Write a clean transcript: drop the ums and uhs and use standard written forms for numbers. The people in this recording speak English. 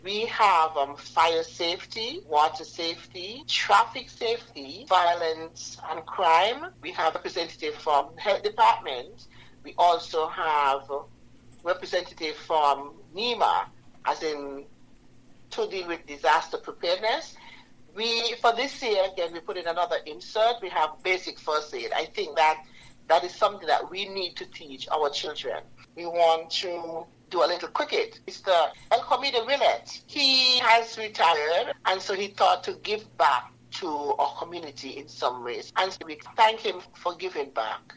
We have fire safety, water safety, traffic safety, violence and crime. We have representative from health department. We also have representative from NEMA, as in to deal with disaster preparedness. For this year, again, we put in another insert. We have basic first aid. I think that is something that we need to teach our children. We want to do a little cricket. Mr. El Comida Willett, he has retired, and so he thought to give back to our community in some ways. And so we thank him for giving back.